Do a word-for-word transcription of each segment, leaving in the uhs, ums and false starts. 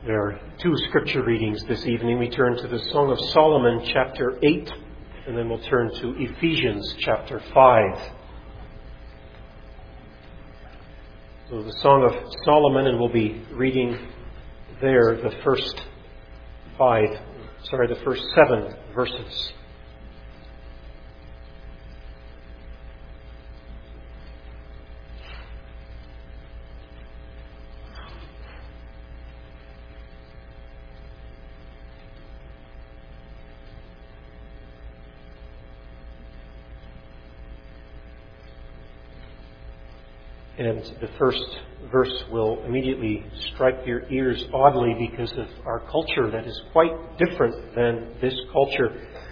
There are two scripture readings this evening. We turn to the Song of Solomon, chapter eight, and then we'll turn to Ephesians, chapter five. So the Song of Solomon, and we'll be reading there the first five, sorry, the first seven verses. And the first verse will immediately strike your ears oddly because of our culture that is quite different than this culture.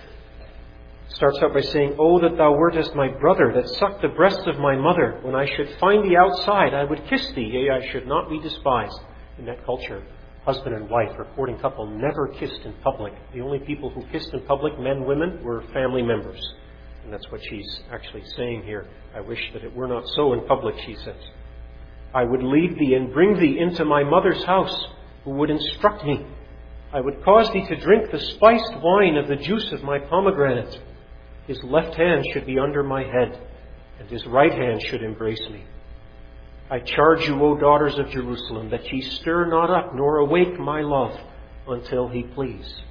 It starts out by saying, "Oh, that thou wert as my brother, that sucked the breast of my mother. When I should find thee outside, I would kiss thee, yea, I should not be despised." In that culture, husband and wife, or courting couple, never kissed in public. The only people who kissed in public, men, women, were family members. And that's what she's actually saying here. I wish that it were not so in public, she says. "I would lead thee and bring thee into my mother's house, who would instruct me. I would cause thee to drink the spiced wine of the juice of my pomegranate. His left hand should be under my head, and his right hand should embrace me. I charge you, O daughters of Jerusalem, that ye stir not up nor awake my love until he please.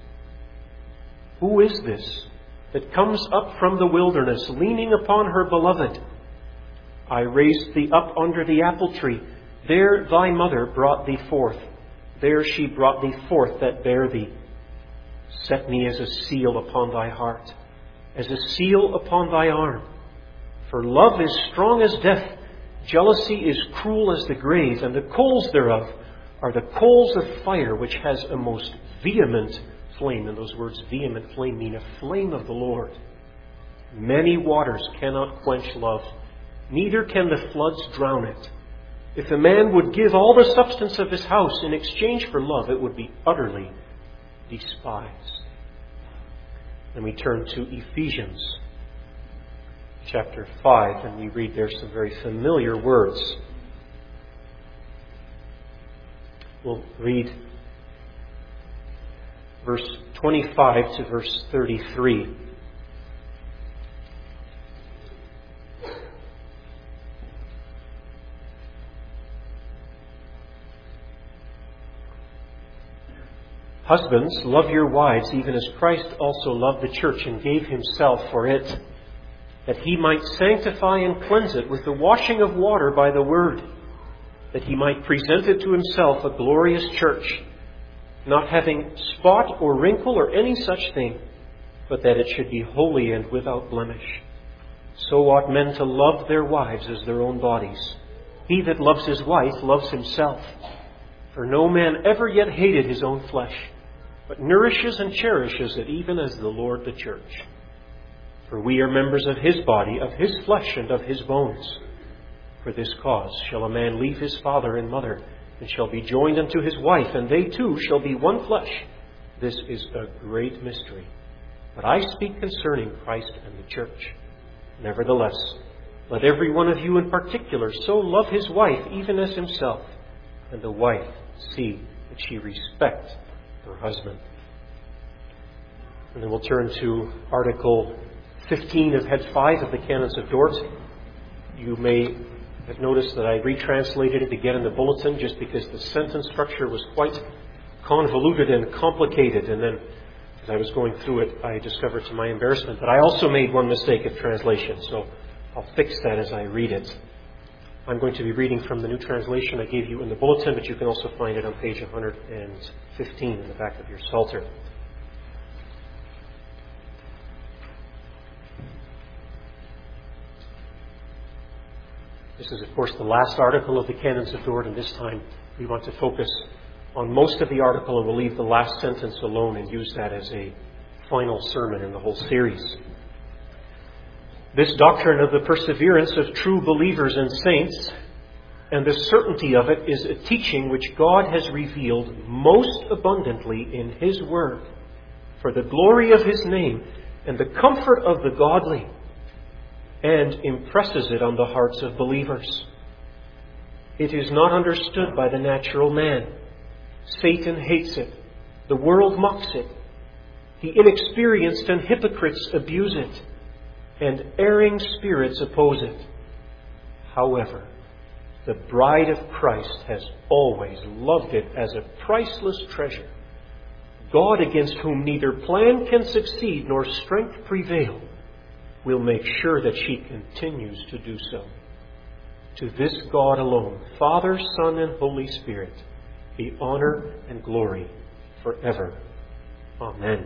Who is this that comes up from the wilderness, leaning upon her beloved? I raised thee up under the apple tree. There thy mother brought thee forth. There she brought thee forth that bare thee. Set me as a seal upon thy heart, as a seal upon thy arm. For love is strong as death. Jealousy is cruel as the grave, and the coals thereof are the coals of fire, which has a most vehement flame." And those words, vehement flame, mean a flame of the Lord. "Many waters cannot quench love, neither can the floods drown it. If a man would give all the substance of his house in exchange for love, it would be utterly despised." And we turn to Ephesians chapter five, and we read there some very familiar words. We'll read verse twenty-five to verse thirty-three. "Husbands, love your wives, even as Christ also loved the church and gave himself for it, that he might sanctify and cleanse it with the washing of water by the word, that he might present it to himself a glorious church, not having spot or wrinkle or any such thing, but that it should be holy and without blemish. So ought men to love their wives as their own bodies. He that loves his wife loves himself. For no man ever yet hated his own flesh, but nourishes and cherishes it, even as the Lord the church. For we are members of his body, of his flesh and of his bones. For this cause shall a man leave his father and mother, and shall be joined unto his wife, and they two shall be one flesh. This is a great mystery. But I speak concerning Christ and the church. Nevertheless, let every one of you in particular so love his wife, even as himself, and the wife see that she respect her husband." And then we'll turn to Article fifteen of Head five of the Canons of Dort. You may have noticed that I retranslated it again in the bulletin just because the sentence structure was quite convoluted and complicated. And then as I was going through it, I discovered to my embarrassment that I also made one mistake of translation. So I'll fix that as I read it. I'm going to be reading from the new translation I gave you in the bulletin, but you can also find it on page one hundred fifteen in the back of your Psalter. This is, of course, the last article of the Canons of Dort, and this time we want to focus on most of the article, and we'll leave the last sentence alone and use that as a final sermon in the whole series. "This doctrine of the perseverance of true believers and saints, and the certainty of it, is a teaching which God has revealed most abundantly in his word, for the glory of his name and the comfort of the godly, and impresses it on the hearts of believers. It is not understood by the natural man, Satan hates it. The world mocks it. The inexperienced and hypocrites abuse it. And erring spirits oppose it. However, the bride of Christ has always loved it as a priceless treasure. God, against whom neither plan can succeed nor strength prevail, will make sure that she continues to do so. To this God alone, Father, Son, and Holy Spirit, be honor and glory forever. Amen.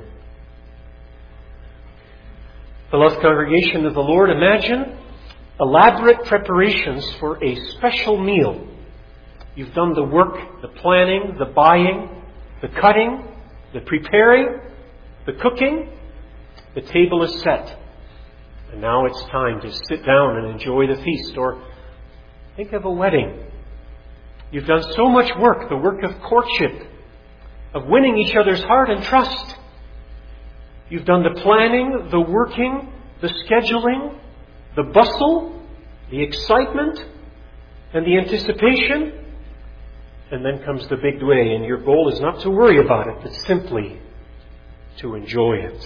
Beloved congregation of the Lord, imagine elaborate preparations for a special meal. You've done the work, the planning, the buying, the cutting, the preparing, the cooking. The table is set. And now it's time to sit down and enjoy the feast. Or think of a wedding. You've done so much work, the work of courtship, of winning each other's heart and trust. You've done the planning, the working, the scheduling, the bustle, the excitement, and the anticipation. And then comes the big day, and your goal is not to worry about it, but simply to enjoy it.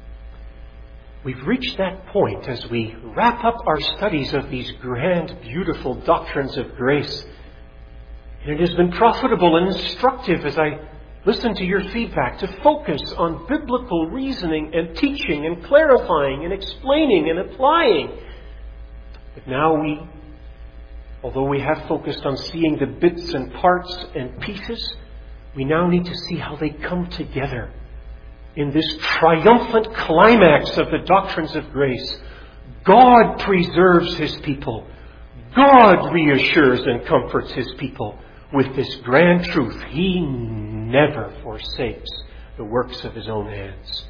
We've reached that point as we wrap up our studies of these grand, beautiful doctrines of grace. And it has been profitable and instructive as I listen to your feedback to focus on biblical reasoning and teaching and clarifying and explaining and applying. But now we, although we have focused on seeing the bits and parts and pieces, we now need to see how they come together in this triumphant climax of the doctrines of grace. God preserves His people. God reassures and comforts His people with this grand truth. He never forsakes the works of His own hands.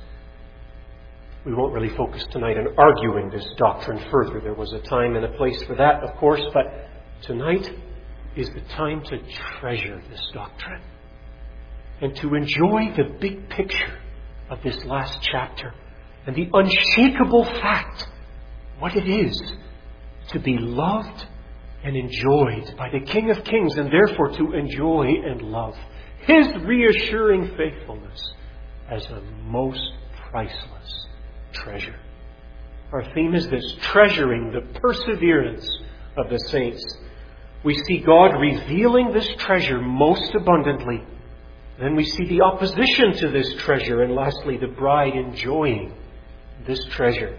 We won't really focus tonight on arguing this doctrine further. There was a time and a place for that, of course, but tonight is the time to treasure this doctrine and to enjoy the big picture of this last chapter and the unshakable fact what it is to be loved and enjoyed by the King of Kings, and therefore to enjoy and love His reassuring faithfulness as a most priceless treasure. Our theme is this: treasuring the perseverance of the saints. We see God revealing this treasure most abundantly. Then we see the opposition to this treasure. And lastly, the bride enjoying this treasure.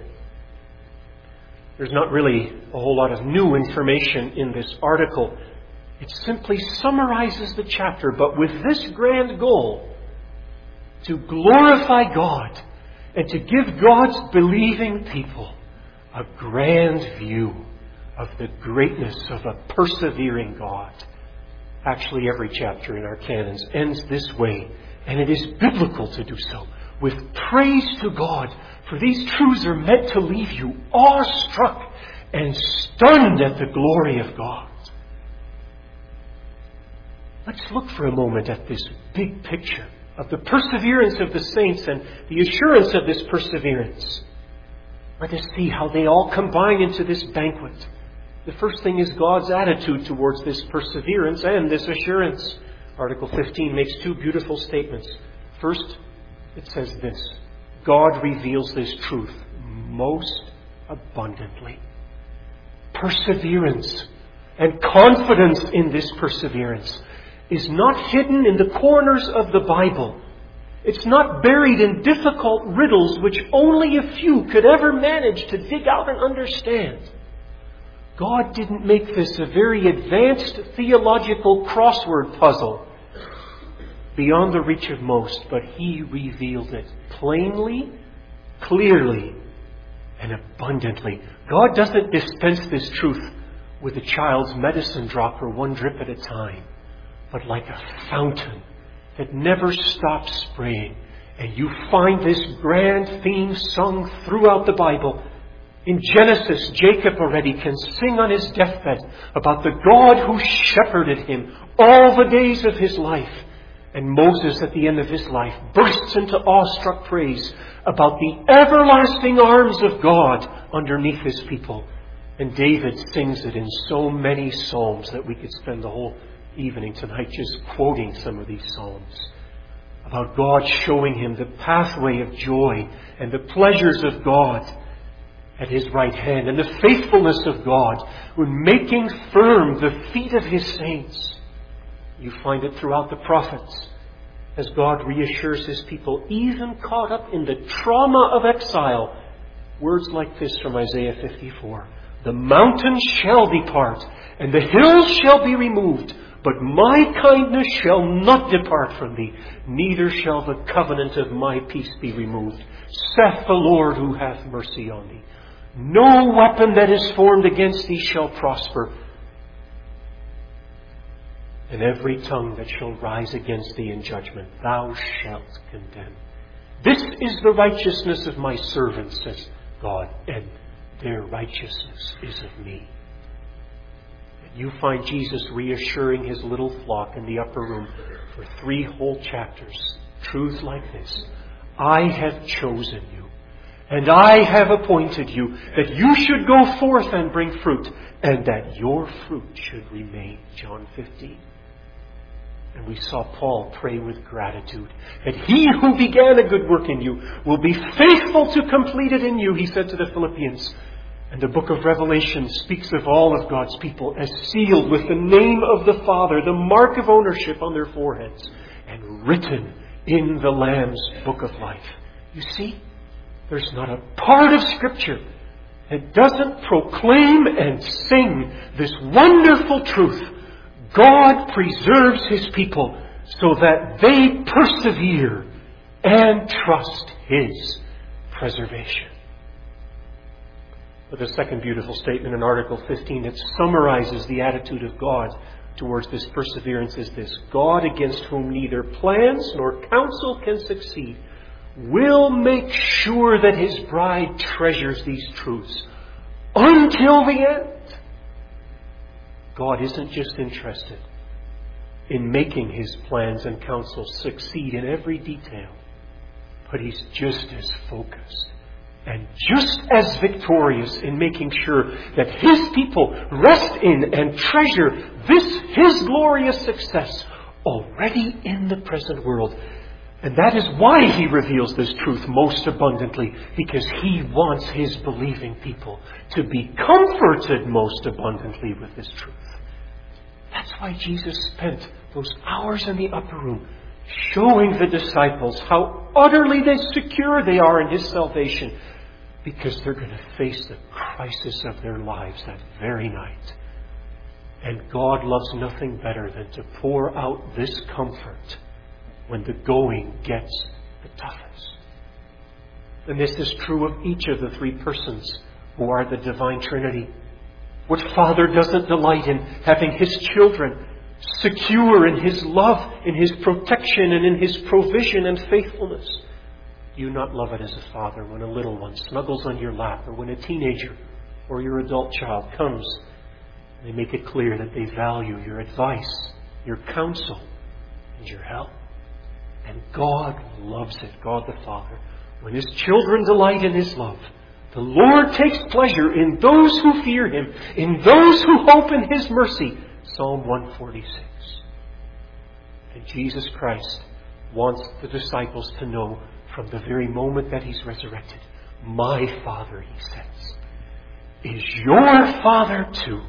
There's not really a whole lot of new information in this article. It simply summarizes the chapter, but with this grand goal: to glorify God and to give God's believing people a grand view of the greatness of a persevering God. Actually, every chapter in our canons ends this way, and it is biblical to do so, with praise to God, for these truths are meant to leave you awestruck and stunned at the glory of God. Let's look for a moment at this big picture of the perseverance of the saints and the assurance of this perseverance. Let us see how they all combine into this banquet. The first thing is God's attitude towards this perseverance and this assurance. Article fifteen makes two beautiful statements. First, it says this: God reveals this truth most abundantly. Perseverance and confidence in this perseverance is not hidden in the corners of the Bible. It's not buried in difficult riddles which only a few could ever manage to dig out and understand. God didn't make this a very advanced theological crossword puzzle beyond the reach of most, but He revealed it plainly, clearly, and abundantly. God doesn't dispense this truth with a child's medicine dropper, one drip at a time, but like a fountain that never stops spraying. And you find this grand theme sung throughout the Bible. In Genesis, Jacob already can sing on his deathbed about the God who shepherded him all the days of his life. And Moses, at the end of his life, bursts into awestruck praise about the everlasting arms of God underneath His people. And David sings it in so many psalms that we could spend the whole evening tonight just quoting some of these Psalms about God showing him the pathway of joy and the pleasures of God at his right hand and the faithfulness of God when making firm the feet of his saints. You find it throughout the prophets as God reassures his people, even caught up in the trauma of exile. Words like this from Isaiah fifty-four. The mountains shall depart and the hills shall be removed, but my kindness shall not depart from thee, neither shall the covenant of my peace be removed, saith the Lord who hath mercy on thee. No weapon that is formed against thee shall prosper, and every tongue that shall rise against thee in judgment thou shalt condemn. This is the righteousness of my servants, says God, and their righteousness is of me. You find Jesus reassuring his little flock in the upper room for three whole chapters. Truths like this. I have chosen you, and I have appointed you that you should go forth and bring fruit, and that your fruit should remain. John fifteen. And we saw Paul pray with gratitude that he who began a good work in you will be faithful to complete it in you, he said to the Philippians. And the book of Revelation speaks of all of God's people as sealed with the name of the Father, the mark of ownership on their foreheads, and written in the Lamb's book of life. You see, there's not a part of Scripture that doesn't proclaim and sing this wonderful truth. God preserves his people so that they persevere and trust his preservation. But the second beautiful statement in Article fifteen that summarizes the attitude of God towards this perseverance is this: God, against whom neither plans nor counsel can succeed, will make sure that his bride treasures these truths until the end. God isn't just interested in making his plans and counsels succeed in every detail, but he's just as focused and just as victorious in making sure that his people rest in and treasure this, his glorious success, already in the present world. And that is why he reveals this truth most abundantly, because he wants his believing people to be comforted most abundantly with this truth. That's why Jesus spent those hours in the upper room showing the disciples how utterly they secure they are in his salvation, because they're going to face the crisis of their lives that very night. And God loves nothing better than to pour out this comfort when the going gets the toughest. And this is true of each of the three persons who are the divine Trinity. What father doesn't delight in having his children secure in his love, in his protection, and in his provision and faithfulness? Do you not love it as a father when a little one snuggles on your lap, or when a teenager or your adult child comes and they make it clear that they value your advice, your counsel, and your help? And God loves it, God the Father, when his children delight in his love. The Lord takes pleasure in those who fear him, in those who hope in his mercy. Psalm one forty-six. And Jesus Christ wants the disciples to know from the very moment that he's resurrected, my Father, he says, is your Father too.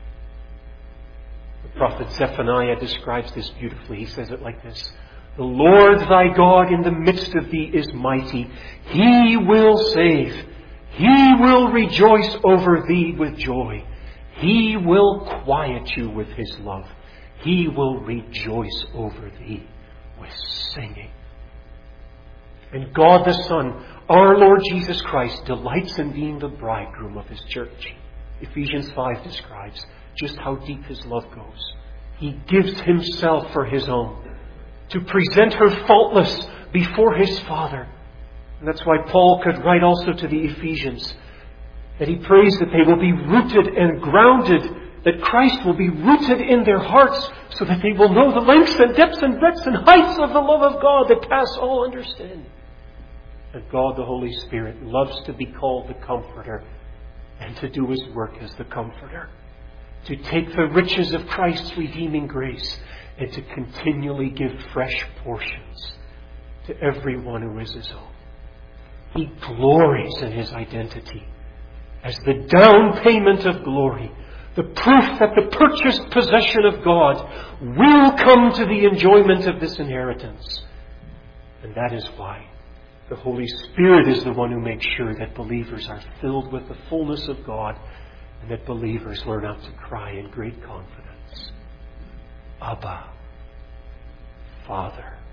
The prophet Zephaniah describes this beautifully. He says it like this: the Lord thy God in the midst of thee is mighty. He will save. He will rejoice over thee with joy. He will quiet you with his love. He will rejoice over thee with singing. And God the Son, our Lord Jesus Christ, delights in being the bridegroom of his church. Ephesians five describes just how deep his love goes. He gives himself for his own, to present her faultless before his Father. And that's why Paul could write also to the Ephesians that he prays that they will be rooted and grounded, that Christ will be rooted in their hearts, so that they will know the lengths and depths and breadths and heights of the love of God that pass all understanding. And God the Holy Spirit loves to be called the Comforter and to do his work as the Comforter, to take the riches of Christ's redeeming grace and to continually give fresh portions to everyone who is His own. He glories in His identity as the down payment of glory, the proof that the purchased possession of God will come to the enjoyment of this inheritance. And that is why the Holy Spirit is the one who makes sure that believers are filled with the fullness of God and that believers learn out to cry in great confidence, Abba, Father.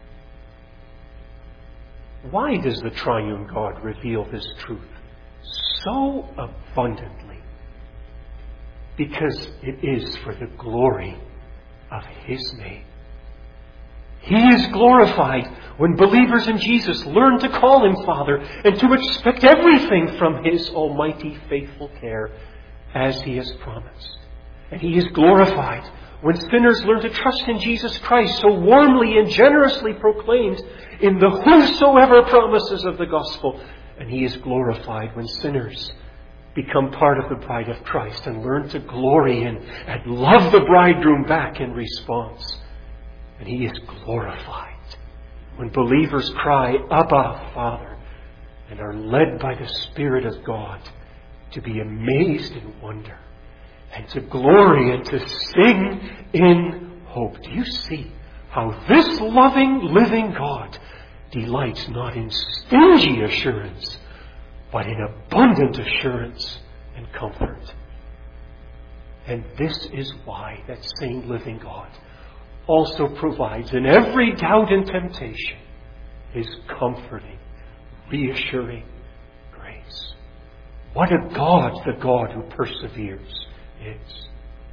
Why does the triune God reveal this truth so abundantly? Because it is for the glory of His name. He is glorified when believers in Jesus learn to call Him Father and to expect everything from His almighty faithful care as He has promised. And He is glorified when sinners learn to trust in Jesus Christ, so warmly and generously proclaimed in the whosoever promises of the gospel. And He is glorified when sinners become part of the bride of Christ and learn to glory in and love the bridegroom back in response. And He is glorified when believers cry, Abba, Father, and are led by the Spirit of God to be amazed in wonder and to glory and to sing in hope. Do you see how this loving, living God delights not in stingy assurance, but in abundant assurance and comfort? And this is why that same living God also provides in every doubt and temptation His comforting, reassuring grace. What a God the God who perseveres is.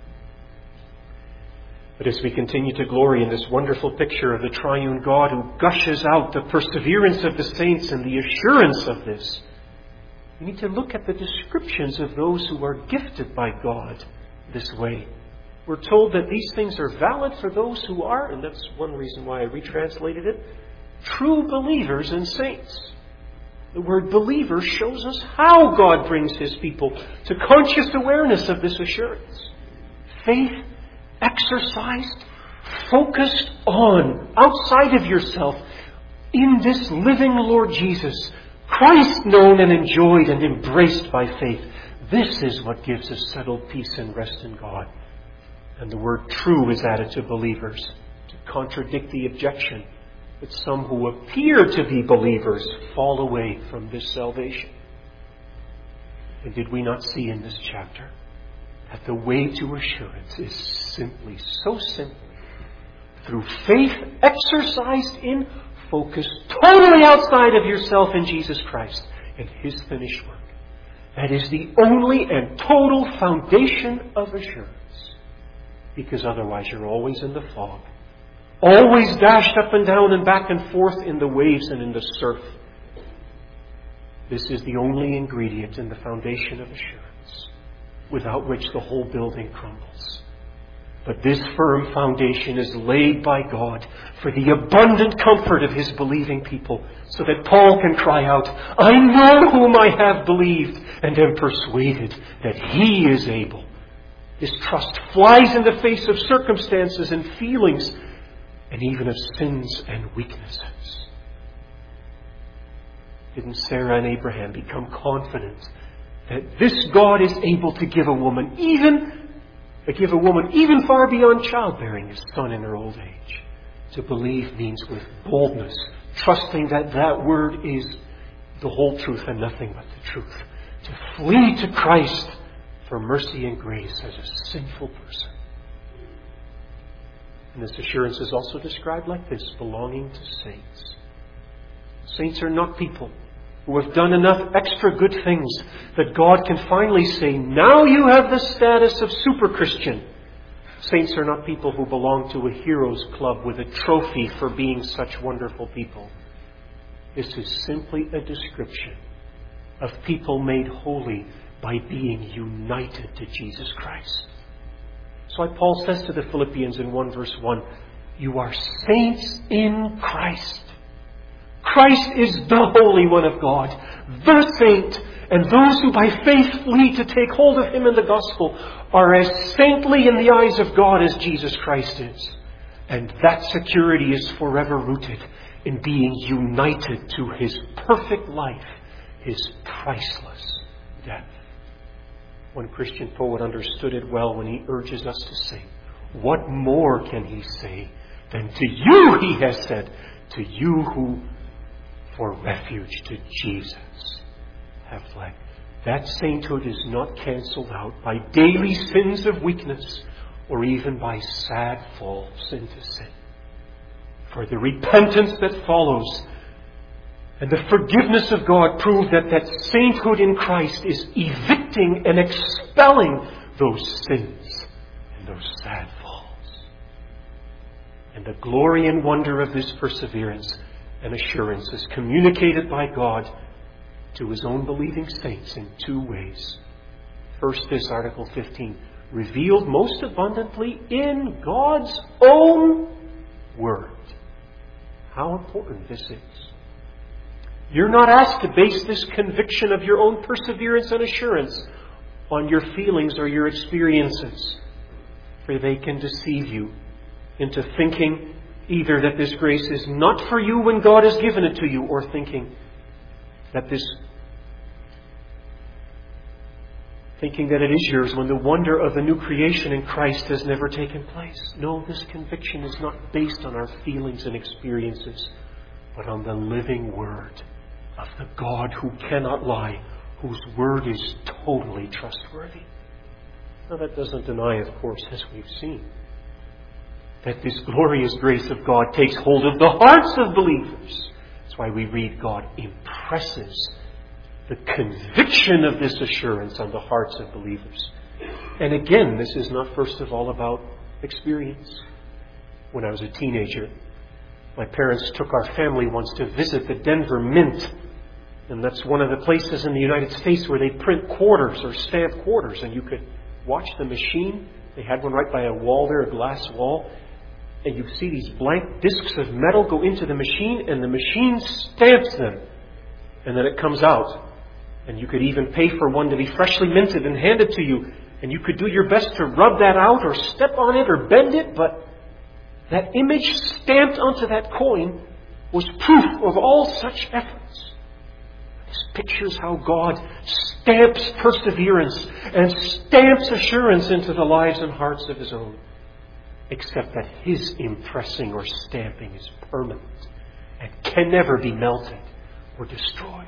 But as we continue to glory in this wonderful picture of the triune God who gushes out the perseverance of the saints and the assurance of this, we need to look at the descriptions of those who are gifted by God this way. We're told that these things are valid for those who are, and that's one reason why I retranslated it, true believers and saints. The word believer shows us how God brings His people to conscious awareness of this assurance. Faith exercised, focused on, outside of yourself, in this living Lord Jesus, Christ known and enjoyed and embraced by faith. This is what gives us settled peace and rest in God. And the word true is added to believers to contradict the objection that some who appear to be believers fall away from this salvation. And did we not see in this chapter that the way to assurance is simply, so simply, through faith exercised in focus totally outside of yourself in Jesus Christ and His finished work. That is the only and total foundation of assurance. Because otherwise you're always in the fog, always dashed up and down and back and forth in the waves and in the surf. This is the only ingredient in the foundation of assurance, without which the whole building crumbles. But this firm foundation is laid by God for the abundant comfort of His believing people, so that Paul can cry out, I know whom I have believed and am persuaded that He is able. His trust flies in the face of circumstances and feelings, and even of sins and weaknesses. Didn't Sarah and Abraham become confident that this God is able to give a woman even to give a woman even far beyond childbearing a son in her old age? To believe means with boldness, trusting that that word is the whole truth and nothing but the truth. To flee to Christ for mercy and grace as a sinful person. And this assurance is also described like this, belonging to saints. Saints are not people who have done enough extra good things that God can finally say, now you have the status of super Christian. Saints are not people who belong to a heroes club with a trophy for being such wonderful people. This is simply a description of people made holy by being united to Jesus Christ. That's why Paul says to the Philippians in one verse one, you are saints in Christ. Christ is the Holy One of God, the saint, and those who by faith flee to take hold of Him in the gospel are as saintly in the eyes of God as Jesus Christ is. And that security is forever rooted in being united to His perfect life, His priceless death. One Christian poet understood it well when he urges us to sing, "What more can he say than to you he has said, to you who for refuge to Jesus have fled." That sainthood is not cancelled out by daily sins of weakness or even by sad falls into sin. For the repentance that follows and the forgiveness of God prove that that sainthood in Christ is evicting and expelling those sins and those sad falls. And the glory and wonder of this perseverance and assurance is communicated by God to His own believing saints in two ways. First, this Article fifteen, revealed most abundantly in God's own Word. How important this is. You're not asked to base this conviction of your own perseverance and assurance on your feelings or your experiences, for they can deceive you into thinking either that this grace is not for you when God has given it to you, or thinking that this thinking that it is yours when the wonder of the new creation in Christ has never taken place. No, this conviction is not based on our feelings and experiences, but on the living Word of the God who cannot lie, whose Word is totally trustworthy. Now, that doesn't deny, of course, as we've seen, that this glorious grace of God takes hold of the hearts of believers. That's why we read God impresses the conviction of this assurance on the hearts of believers. And again, this is not first of all about experience. When I was a teenager, my parents took our family once to visit the Denver Mint. And that's one of the places in the United States where they print quarters or stamp quarters. And you could watch the machine. They had one right by a wall there, a glass wall. And you see these blank discs of metal go into the machine, and the machine stamps them. And then it comes out. And you could even pay for one to be freshly minted and handed to you. And you could do your best to rub that out or step on it or bend it. But that image stamped onto that coin was proof of all such efforts. This pictures how God stamps perseverance and stamps assurance into the lives and hearts of His own. Except that His impressing or stamping is permanent and can never be melted or destroyed.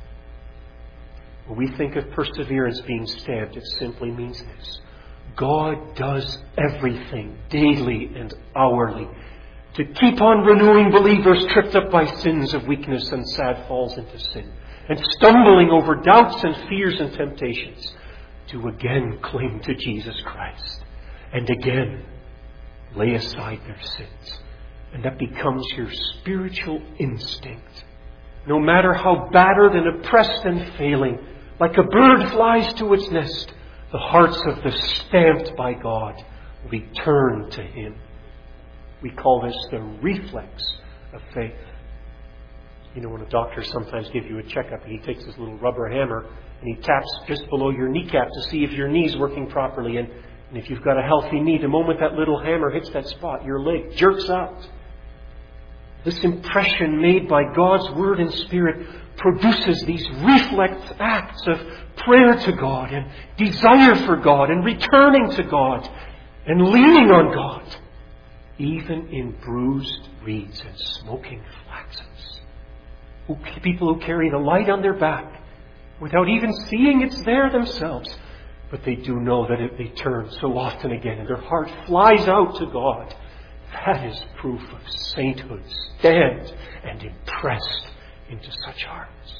When we think of perseverance being stamped, it simply means this: God does everything daily and hourly to keep on renewing believers tripped up by sins of weakness and sad falls into sin, and stumbling over doubts and fears and temptations, to again cling to Jesus Christ and again lay aside their sins. And that becomes your spiritual instinct. No matter how battered and oppressed and failing, like a bird flies to its nest, the hearts of the stamped by God return to Him. We call this the reflex of faith. You know, when a doctor sometimes gives you a checkup, he takes his little rubber hammer and he taps just below your kneecap to see if your knee's working properly. And, and if you've got a healthy knee, the moment that little hammer hits that spot, your leg jerks out. This impression made by God's Word and Spirit produces these reflex acts of prayer to God and desire for God and returning to God and leaning on God, even in bruised reeds and smoking flaxes. Who, people who carry the light on their back without even seeing it's there themselves, but they do know that it, they turn so often again and their heart flies out to God. That is proof of sainthood, stamped and impressed into such hearts.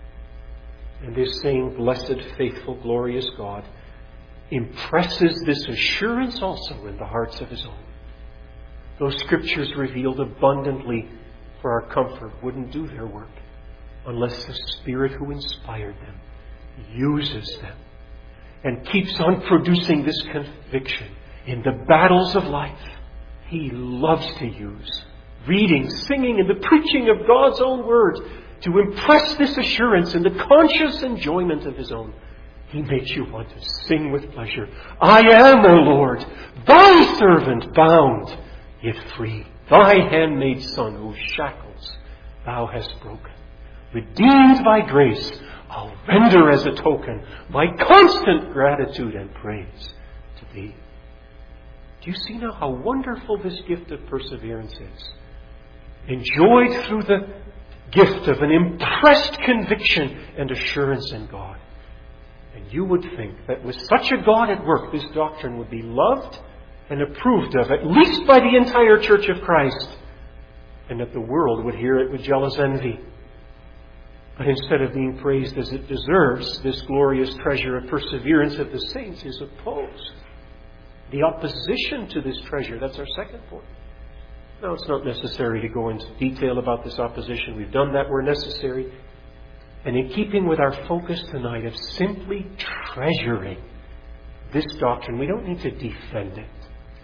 And this same blessed, faithful, glorious God impresses this assurance also in the hearts of His own. Those Scriptures revealed abundantly for our comfort wouldn't do their work unless the Spirit who inspired them uses them and keeps on producing this conviction in the battles of life. He loves to use reading, singing, and the preaching of God's own word to impress this assurance in the conscious enjoyment of His own. He makes you want to sing with pleasure. I am, O Lord, thy servant, bound, yet free. Thy handmaid son, whose shackles thou hast broken. Redeemed by grace, I'll render as a token my constant gratitude and praise to Thee. Do you see now how wonderful this gift of perseverance is? Enjoyed through the gift of an impressed conviction and assurance in God. And you would think that with such a God at work, this doctrine would be loved and approved of, at least by the entire Church of Christ, and that the world would hear it with jealous envy. But instead of being praised as it deserves, this glorious treasure of perseverance of the saints is opposed. The opposition to this treasure, that's our second point. Now, it's not necessary to go into detail about this opposition. We've done that where necessary. And in keeping with our focus tonight of simply treasuring this doctrine, we don't need to defend it.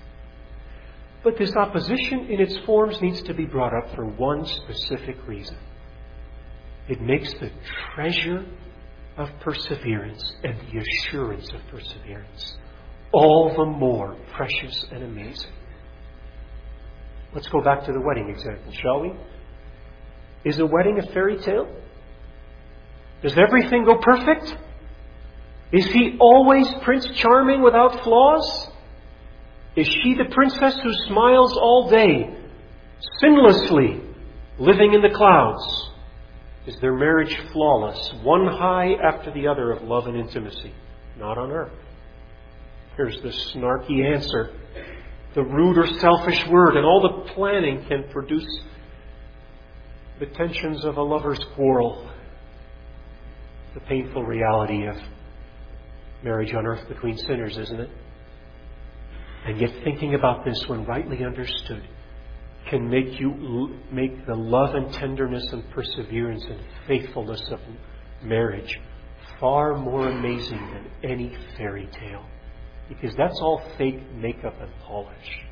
But this opposition in its forms needs to be brought up for one specific reason. It makes the treasure of perseverance and the assurance of perseverance all the more precious and amazing. Let's go back to the wedding example, shall we? Is a wedding a fairy tale? Does everything go perfect? Is he always Prince Charming without flaws? Is she the princess who smiles all day, sinlessly, living in the clouds? Is their marriage flawless, one high after the other of love and intimacy? Not on earth. Here's the snarky answer. The rude or selfish word and all the planning can produce the tensions of a lover's quarrel. The painful reality of marriage on earth between sinners, isn't it? And yet thinking about this when rightly understood can make you make the love and tenderness and perseverance and faithfulness of marriage far more amazing than any fairy tale. Because that's all fake makeup and polish.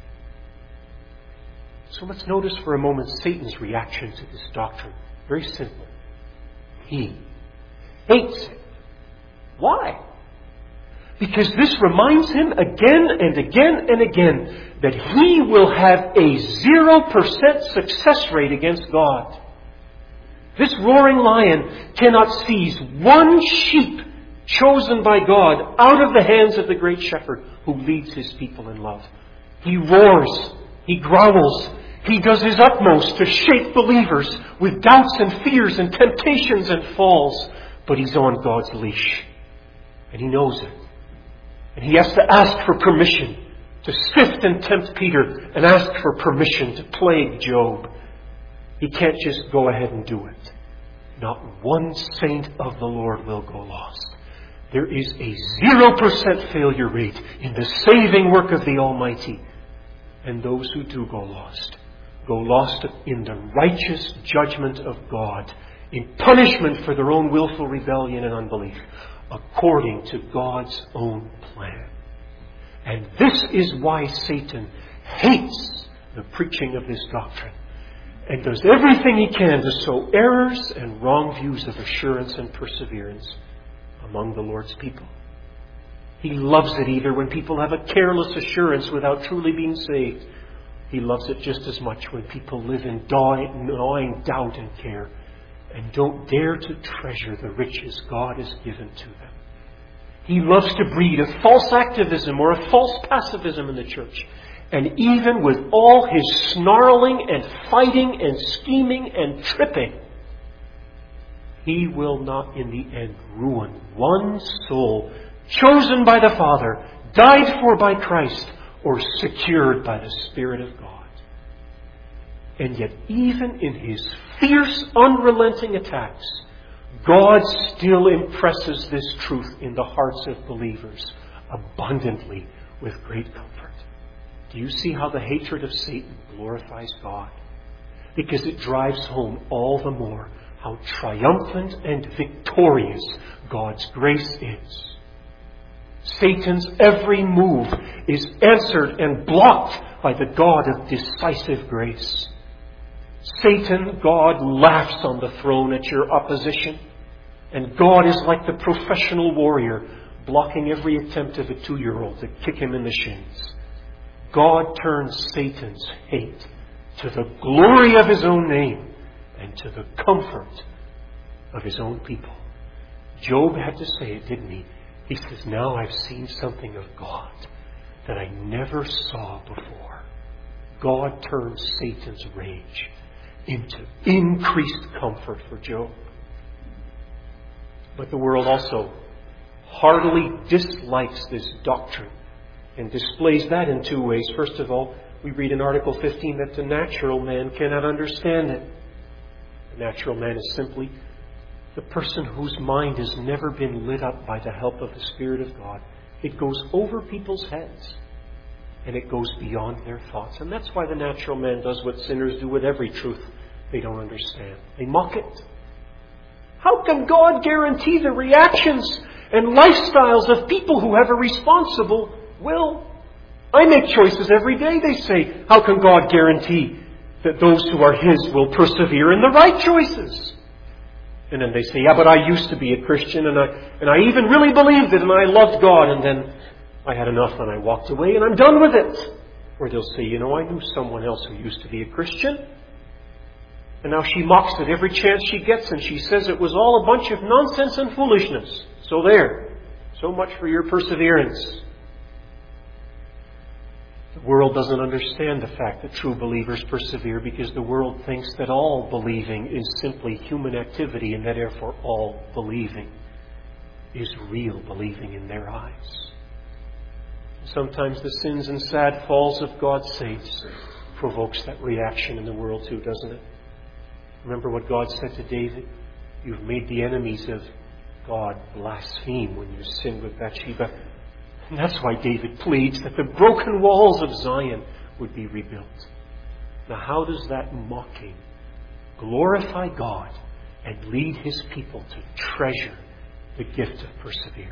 So let's notice for a moment Satan's reaction to this doctrine. Very simple. He hates it. Why? Because this reminds him again and again and again that he will have a zero percent success rate against God. This roaring lion cannot seize one sheep chosen by God out of the hands of the great shepherd who leads his people in love. He roars, he growls, he does his utmost to shake believers with doubts and fears and temptations and falls, but he's on God's leash. And he knows it. And he has to ask for permission to sift and tempt Peter and ask for permission to plague Job. He can't just go ahead and do it. Not one saint of the Lord will go lost. There is a zero percent failure rate in the saving work of the Almighty. And those who do go lost, go lost in the righteous judgment of God, in punishment for their own willful rebellion and unbelief, according to God's own plan. And this is why Satan hates the preaching of this doctrine and does everything he can to sow errors and wrong views of assurance and perseverance among the Lord's people. He loves it either when people have a careless assurance without truly being saved. He loves it just as much when people live in gnawing doubt and care and don't dare to treasure the riches God has given to them. He loves to breed a false activism or a false passivism in the church. And even with all his snarling and fighting and scheming and tripping, he will not in the end ruin one soul chosen by the Father, died for by Christ, or secured by the Spirit of God. And yet even in his fierce, unrelenting attacks, God still impresses this truth in the hearts of believers abundantly with great comfort. Do you see how the hatred of Satan glorifies God? Because it drives home all the more how triumphant and victorious God's grace is. Satan's every move is answered and blocked by the God of decisive grace. Satan, God laughs on the throne at your opposition. And God is like the professional warrior, blocking every attempt of a two-year-old to kick him in the shins. God turns Satan's hate to the glory of His own name and to the comfort of His own people. Job had to say it, didn't he? He says, now I've seen something of God that I never saw before. God turns Satan's rage into increased comfort for Job. But the world also heartily dislikes this doctrine and displays that in two ways. First of all, we read in Article fifteen that the natural man cannot understand it. The natural man is simply the person whose mind has never been lit up by the help of the Spirit of God. It goes over people's heads and it goes beyond their thoughts. And that's why the natural man does what sinners do with every truth they don't understand. They mock it. How can God guarantee the reactions and lifestyles of people who have a responsible will? I make choices every day, they say. How can God guarantee that those who are His will persevere in the right choices? And then they say, yeah, but I used to be a Christian and I, and I even really believed it and I loved God, and then I had enough and I walked away and I'm done with it. Or they'll say, you know, I knew someone else who used to be a Christian, and now she mocks it every chance she gets, and she says it was all a bunch of nonsense and foolishness. So there. So much for your perseverance. The world doesn't understand the fact that true believers persevere, because the world thinks that all believing is simply human activity, and that therefore all believing is real believing in their eyes. Sometimes the sins and sad falls of God's saints provokes that reaction in the world too, doesn't it? Remember what God said to David? You've made the enemies of God blaspheme when you sin with Bathsheba. And that's why David pleads that the broken walls of Zion would be rebuilt. Now, how does that mocking glorify God and lead His people to treasure the gift of perseverance?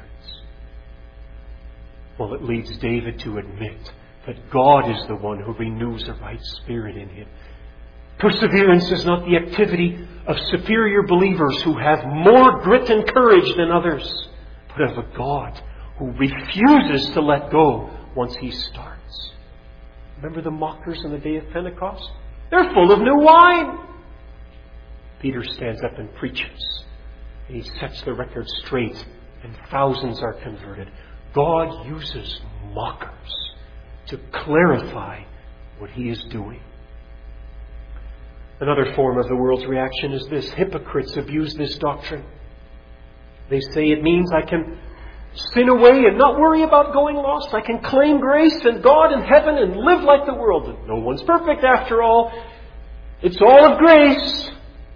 Well, it leads David to admit that God is the one who renews a right spirit in him. Perseverance is not the activity of superior believers who have more grit and courage than others, but of a God who refuses to let go once He starts. Remember the mockers on the day of Pentecost? They're full of new wine. Peter stands up and preaches, and he sets the record straight, and thousands are converted. God uses mockers to clarify what He is doing. Another form of the world's reaction is this. Hypocrites abuse this doctrine. They say it means I can sin away and not worry about going lost. I can claim grace and God and heaven and live like the world. No one's perfect after all. It's all of grace.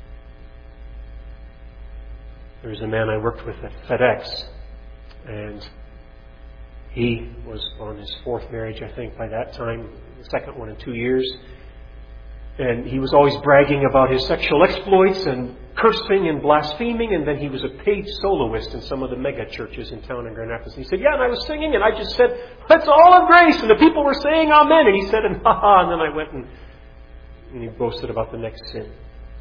There was a man I worked with at FedEx, and he was on his fourth marriage, I think, by that time, the second one in two years. And he was always bragging about his sexual exploits and cursing and blaspheming. And then he was a paid soloist in some of the mega churches in town in Grand Rapids. And he said, yeah, and I was singing and I just said, that's all of grace. And the people were saying amen. And he said, and ha ha. And then I went and, and he boasted about the next sin.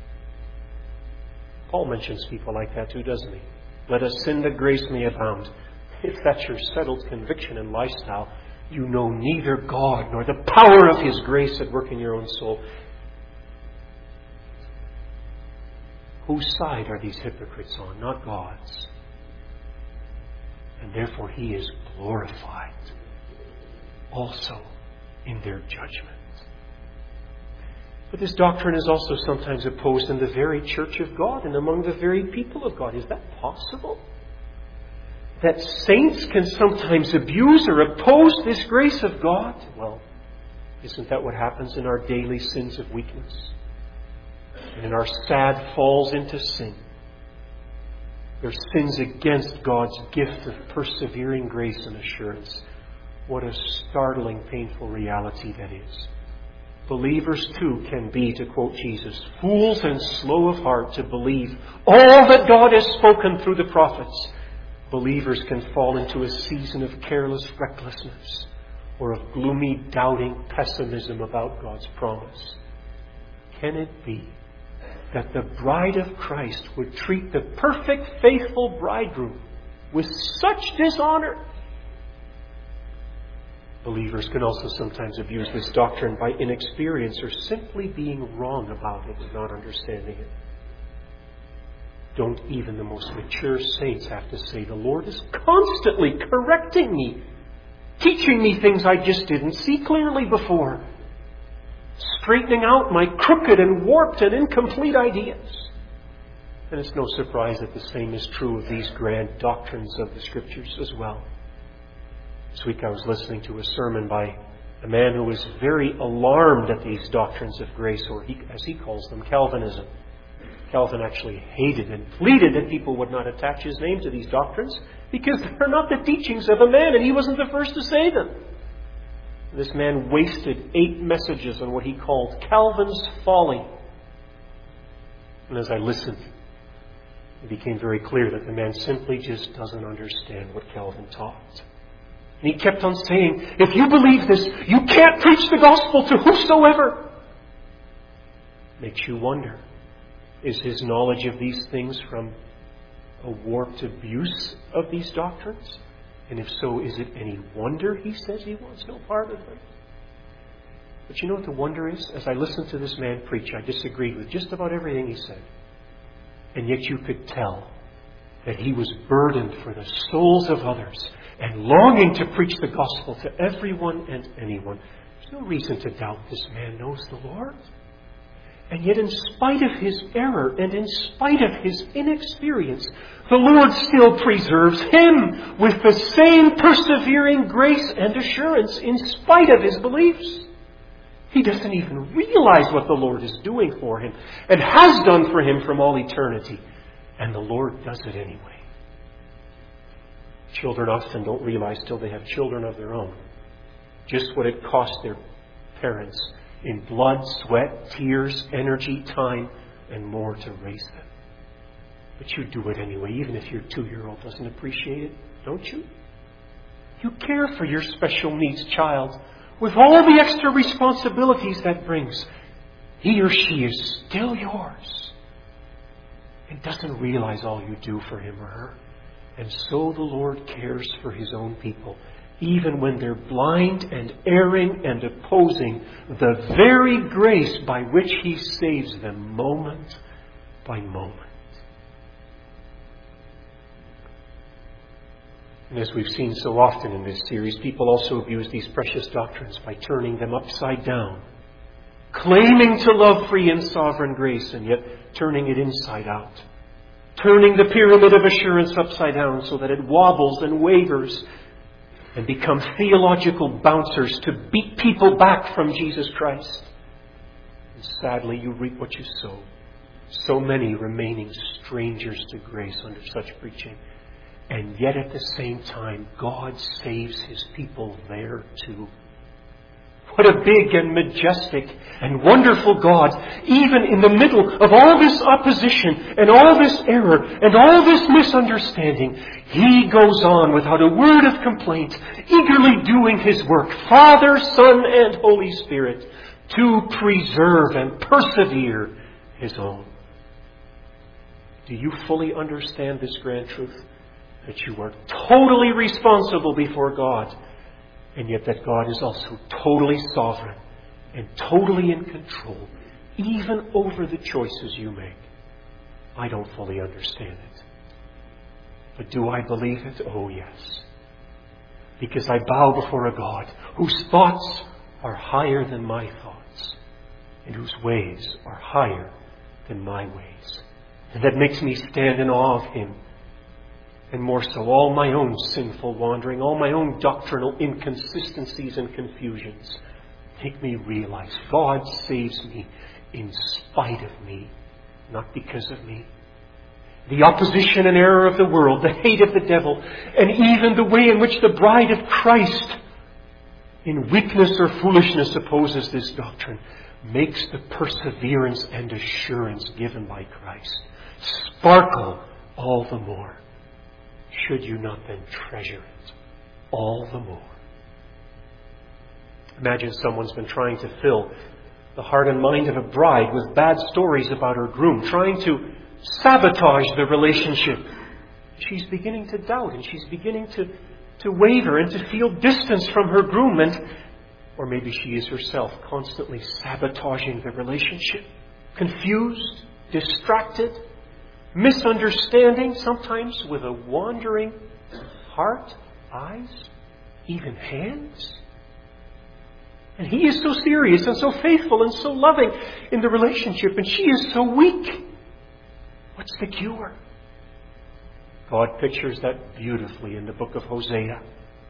Paul mentions people like that too, doesn't he? Let us sin that grace may abound. If that's your settled conviction and lifestyle, you know neither God nor the power of His grace at work in your own soul. Whose side are these hypocrites on? Not God's. And therefore He is glorified also in their judgment. But this doctrine is also sometimes opposed in the very church of God and among the very people of God. Is that possible? That saints can sometimes abuse or oppose this grace of God? Well, isn't that what happens in our daily sins of weakness? And in our sad falls into sin? They're sins against God's gift of persevering grace and assurance. What a startling, painful reality that is. Believers too can be, to quote Jesus, fools and slow of heart to believe all that God has spoken through the prophets. Believers can fall into a season of careless recklessness or of gloomy, doubting pessimism about God's promise. can it be that the bride of Christ would treat the perfect, faithful bridegroom with such dishonor? Believers can also sometimes abuse this doctrine by inexperience or simply being wrong about it and not understanding it. Don't even the most mature saints have to say, the Lord is constantly correcting me, teaching me things I just didn't see clearly before, straightening out my crooked and warped and incomplete ideas. And it's no surprise that the same is true of these grand doctrines of the Scriptures as well. This week I was listening to a sermon by a man who was very alarmed at these doctrines of grace, or he, as he calls them, Calvinism. Calvin actually hated and pleaded that people would not attach his name to these doctrines because they're not the teachings of a man, and he wasn't the first to say them. This man wasted eight messages on what he called Calvin's folly. And as I listened, it became very clear that the man simply just doesn't understand what Calvin taught. And he kept on saying, if you believe this, you can't preach the gospel to whosoever. Makes you wonder, is his knowledge of these things from a warped abuse of these doctrines? And if so, is it any wonder he says he wants no part of them? But you know what the wonder is? As I listened to this man preach, I disagreed with just about everything he said. And yet you could tell that he was burdened for the souls of others and longing to preach the gospel to everyone and anyone. There's no reason to doubt this man knows the Lord. And yet in spite of his error and in spite of his inexperience, the Lord still preserves him with the same persevering grace and assurance in spite of his beliefs. He doesn't even realize what the Lord is doing for him and has done for him from all eternity. And the Lord does it anyway. Children often don't realize till they have children of their own just what it cost their parents in blood, sweat, tears, energy, time, and more to raise them. But you do it anyway, even if your two-year-old doesn't appreciate it, don't you? You care for your special needs child with all the extra responsibilities that brings. He or she is still yours and doesn't realize all you do for him or her. And so the Lord cares for His own people, even when they're blind and erring and opposing the very grace by which He saves them moment by moment. And as we've seen so often in this series, people also abuse these precious doctrines by turning them upside down, claiming to love free and sovereign grace and yet turning it inside out. Turning the pyramid of assurance upside down so that it wobbles and wavers and become theological bouncers to beat people back from Jesus Christ. And sadly, you reap what you sow. So many remaining strangers to grace under such preaching. And yet at the same time, God saves His people there too. What a big and majestic and wonderful God, even in the middle of all this opposition and all this error and all this misunderstanding, He goes on without a word of complaint, eagerly doing His work, Father, Son, and Holy Spirit, to preserve and persevere His own. Do you fully understand this grand truth? That you are totally responsible before God, and yet that God is also totally sovereign and totally in control, even over the choices you make. I don't fully understand it. But do I believe it? Oh, yes. Because I bow before a God whose thoughts are higher than my thoughts and whose ways are higher than my ways. And that makes me stand in awe of Him. And more so, all my own sinful wandering, all my own doctrinal inconsistencies and confusions make me realize God saves me in spite of me, not because of me. The opposition and error of the world, the hate of the devil, and even the way in which the bride of Christ, in weakness or foolishness, opposes this doctrine, makes the perseverance and assurance given by Christ sparkle all the more. Should you not then treasure it all the more? Imagine someone's been trying to fill the heart and mind of a bride with bad stories about her groom, trying to sabotage the relationship. She's beginning to doubt, and she's beginning to, to waver and to feel distance from her groom, and or maybe she is herself constantly sabotaging the relationship, confused, distracted, misunderstanding, sometimes with a wandering heart, eyes, even hands. And he is so serious and so faithful and so loving in the relationship, and she is so weak. What's the cure? God pictures that beautifully in the book of Hosea.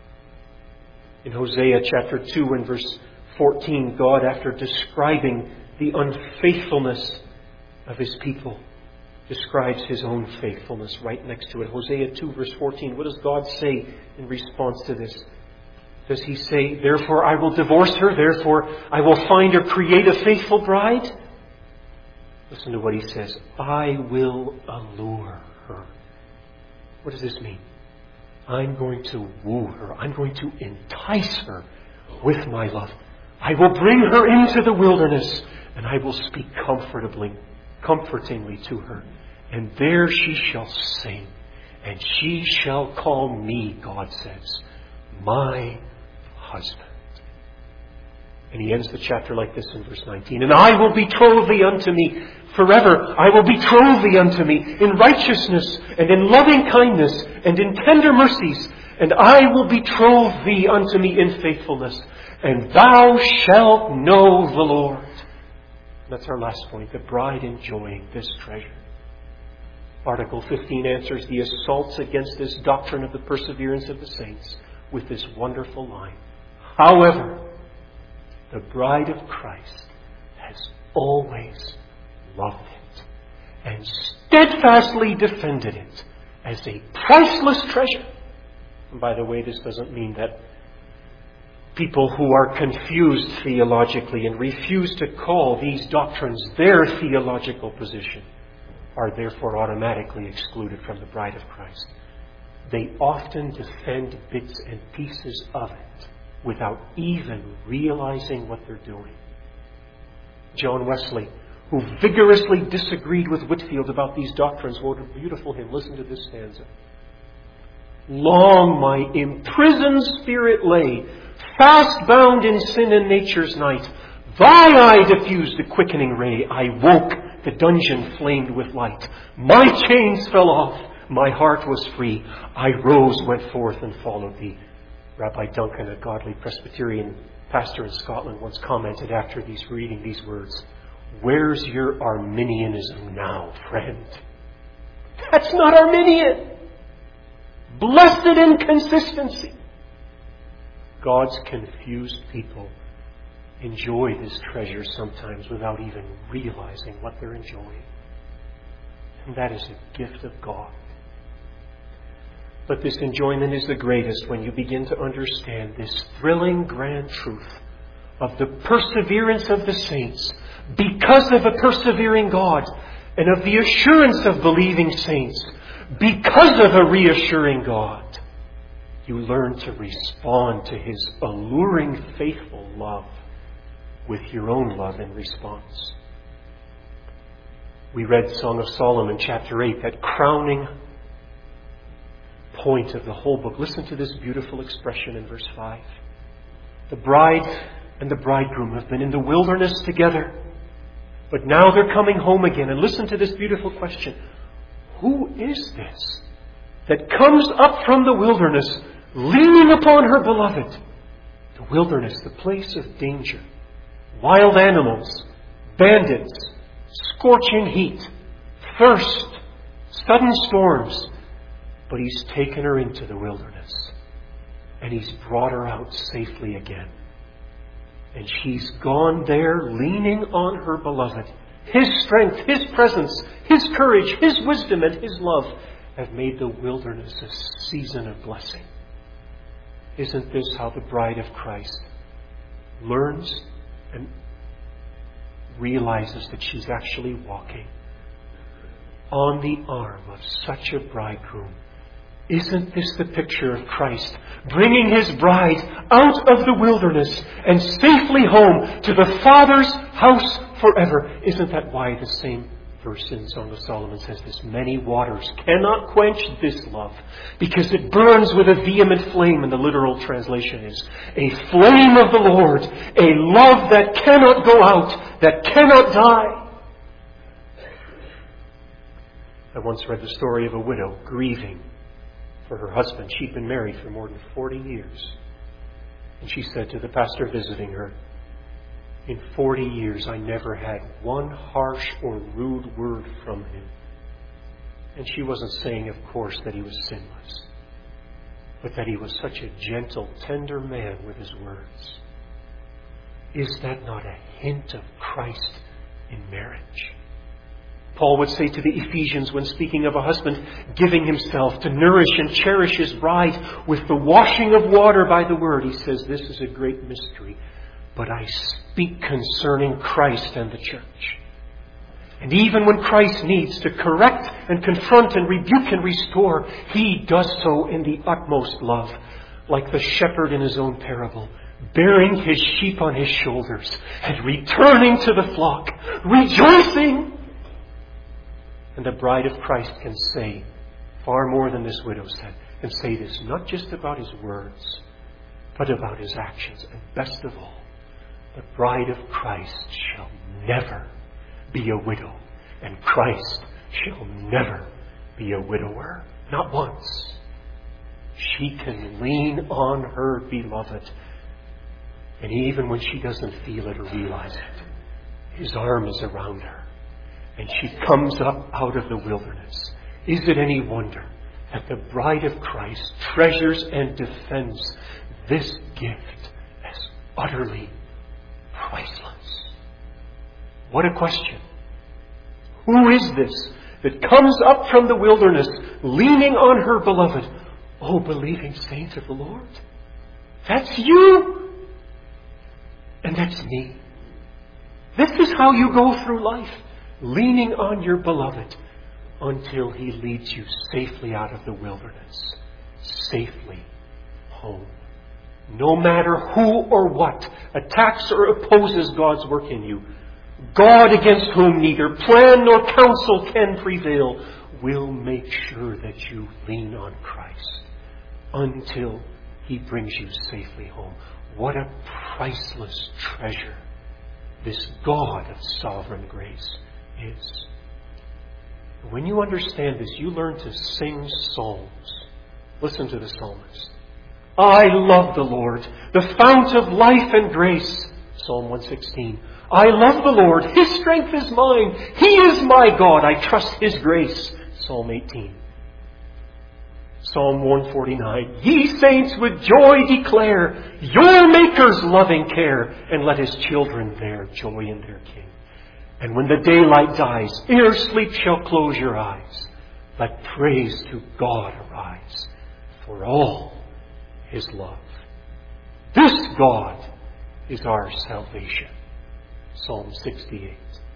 In Hosea chapter two and verse fourteen, God, after describing the unfaithfulness of His people, describes His own faithfulness right next to it. Hosea two verse fourteen, what does God say in response to this? Does He say, therefore I will divorce her, therefore I will find or create a faithful bride? Listen to what He says. I will allure her. What does this mean? I'm going to woo her. I'm going to entice her with my love. I will bring her into the wilderness, and I will speak comfortably, comfortingly to her. And there she shall sing, and she shall call me, God says, my husband. And He ends the chapter like this in verse nineteen. And I will betroth thee unto me forever. I will betroth thee unto me in righteousness and in loving kindness and in tender mercies. And I will betroth thee unto me in faithfulness. And thou shalt know the Lord. That's our last point. The bride enjoying this treasure. Article fifteen answers the assaults against this doctrine of the perseverance of the saints with this wonderful line. However, the bride of Christ has always loved it and steadfastly defended it as a priceless treasure. And by the way, this doesn't mean that people who are confused theologically and refuse to call these doctrines their theological position are therefore automatically excluded from the bride of Christ. They often defend bits and pieces of it without even realizing what they're doing. John Wesley, who vigorously disagreed with Whitefield about these doctrines, wrote a beautiful hymn. Listen to this stanza. Long my imprisoned spirit lay, fast bound in sin and nature's night. Thy eye diffused a quickening ray. I woke, the dungeon flamed with light. My chains fell off, my heart was free. I rose, went forth, and followed thee. Rabbi Duncan, a godly Presbyterian pastor in Scotland, once commented after these reading these words, where's your Arminianism now, friend? That's not Arminian. Blessed inconsistency. God's confused people enjoy this treasure sometimes without even realizing what they're enjoying. And that is a gift of God. But this enjoyment is the greatest when you begin to understand this thrilling, grand truth of the perseverance of the saints because of a persevering God, and of the assurance of believing saints because of a reassuring God. You learn to respond to His alluring, faithful love with your own love in response. We read Song of Solomon, chapter eight, that crowning point of the whole book. Listen to this beautiful expression in verse five. The bride and the bridegroom have been in the wilderness together, but now they're coming home again. And listen to this beautiful question. Who is this that comes up from the wilderness, leaning upon her beloved? The wilderness, the place of danger. Wild animals, bandits, scorching heat, thirst, sudden storms. But He's taken her into the wilderness, and He's brought her out safely again. And she's gone there leaning on her beloved. His strength, His presence, His courage, His wisdom, and His love have made the wilderness a season of blessing. Isn't this how the bride of Christ learns and realizes that she's actually walking on the arm of such a bridegroom Isn't this the picture of Christ, bringing His bride out of the wilderness and safely home to the Father's house forever? Isn't that why the same verse in Song of Solomon says this? Many waters cannot quench this love, because it burns with a vehement flame, and the literal translation is a flame of the Lord, a love that cannot go out, that cannot die. I once read the story of a widow grieving for her husband. She'd been married for more than forty years. And she said to the pastor visiting her, "In forty years I never had one harsh or rude word from him." And she wasn't saying, of course, that he was sinless, but that he was such a gentle, tender man with his words. Is that not a hint of Christ in marriage? Paul would say to the Ephesians when speaking of a husband giving himself to nourish and cherish his bride with the washing of water by the word, he says, "This is a great mystery, but I speak concerning Christ and the church." And even when Christ needs to correct and confront and rebuke and restore, He does so in the utmost love, like the shepherd in his own parable, bearing his sheep on his shoulders and returning to the flock, rejoicing. And the bride of Christ can say far more than this widow said, can say this not just about His words, but about His actions. And best of all, the bride of Christ shall never be a widow, and Christ shall never be a widower. Not once. She can lean on her beloved, and even when she doesn't feel it or realize it, His arm is around her, and she comes up out of the wilderness. Is it any wonder that the bride of Christ treasures and defends this gift as utterly priceless? What a question. Who is this that comes up from the wilderness leaning on her beloved? Oh, believing saint of the Lord, that's you. And that's me. This is how you go through life, leaning on your beloved until He leads you safely out of the wilderness, safely home. No matter who or what attacks or opposes God's work in you, God, against whom neither plan nor counsel can prevail, will make sure that you lean on Christ until He brings you safely home. What a priceless treasure this God of sovereign grace is. When you understand this, you learn to sing psalms. Listen to the psalmist. I love the Lord, the fount of life and grace. Psalm one sixteen. I love the Lord, His strength is mine. He is my God, I trust His grace. Psalm eighteen. Psalm one forty-nine. Ye saints with joy declare your Maker's loving care, and let His children there joy in their King. And when the daylight dies, ere sleep shall close your eyes, let praise to God arise for all His love. This God is our salvation. Psalm sixty-eight.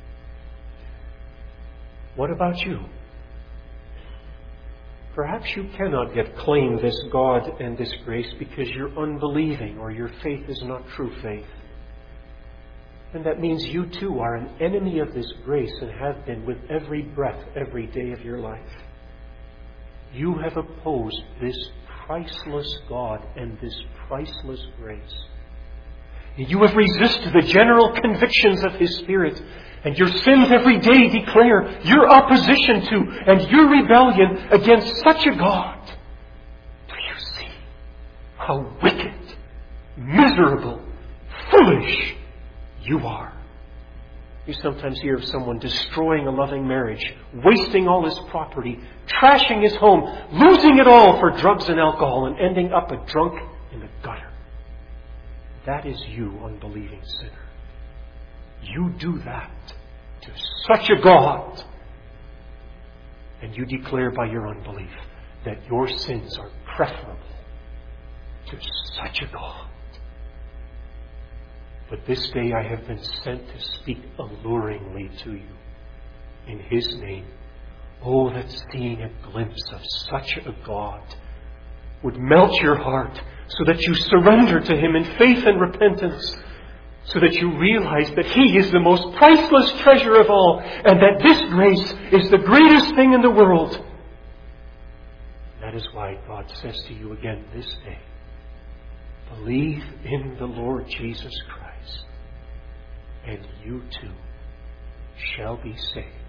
What about you? Perhaps you cannot yet claim this God and this grace because you're unbelieving or your faith is not true faith. And that means you too are an enemy of this grace and have been with every breath, every day of your life. You have opposed this priceless God and this priceless grace. You have resisted the general convictions of His Spirit, and your sins every day declare your opposition to and your rebellion against such a God. Do you see how wicked, miserable, foolish you are? You sometimes hear of someone destroying a loving marriage, wasting all his property, trashing his home, losing it all for drugs and alcohol, and ending up a drunk in the gutter. That is you, unbelieving sinner. You do that to such a God. And you declare by your unbelief that your sins are preferable to such a God. But this day I have been sent to speak alluringly to you in His name. Oh, that seeing a glimpse of such a God would melt your heart so that you surrender to Him in faith and repentance, so that you realize that He is the most priceless treasure of all, and that this grace is the greatest thing in the world. That is why God says to you again this day, believe in the Lord Jesus Christ, and you too shall be saved.